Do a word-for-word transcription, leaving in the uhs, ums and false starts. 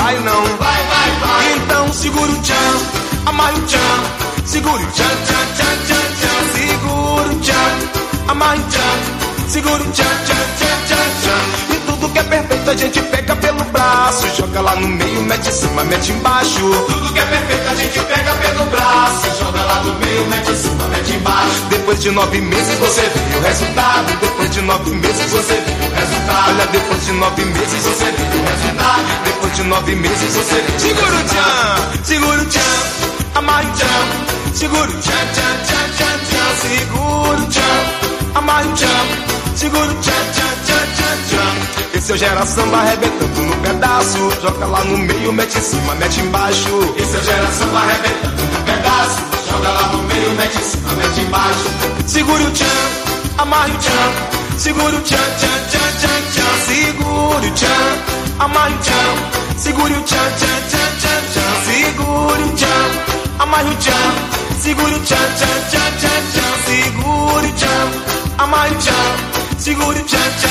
vai não. Vai, vai, vai. Então segura o tchan, amarre o tchan. Segura o tchan, tchan, tchan, tchan, tchan. Segura o tchan, amarre o tchan. Segura o tchan, tchan, tchan, tchan, tchan. E tudo que é perfeito a gente pega pelo braço. Joga lá no meio, mete em cima, mete embaixo. Tudo que é perfeito a gente pega pelo braço. Joga lá no meio, mete em cima, mete embaixo. Depois de nove meses você vê o resultado. Depois de nove meses você vê o resultado. Olha, depois de nove meses você vê o resultado. Depois de nove meses você vê o resultado. Segura o tchan, segura o tchan, amarre o tchan. Segura o tchan, tchan, tchan, tchan, tchan. Segura o tchan, amarre o tchan. Segura o tchan, tchan, tchan, tchan, tchan. Esse é o Gera Samba arrebentando no pedaço. Joga lá no meio, mete em cima, mete embaixo. Esse é o Gera Samba arrebentando no pedaço. Joga lá no meio, mete em cima, mete embaixo. Segura o tchan, amarre o tchan. Segura o tchan, tchan, tchan, tchan, tchan. Segura o tchan, amarre o tchan. Segura o tchan, tchan, tchan, tchan, tchan. Segura o tchan, amarre o tchan. Segura o tchan, tchan, tchan, tchan, tchan. Segura o tchan, amarre o tchan. Segura o tchan, tchan.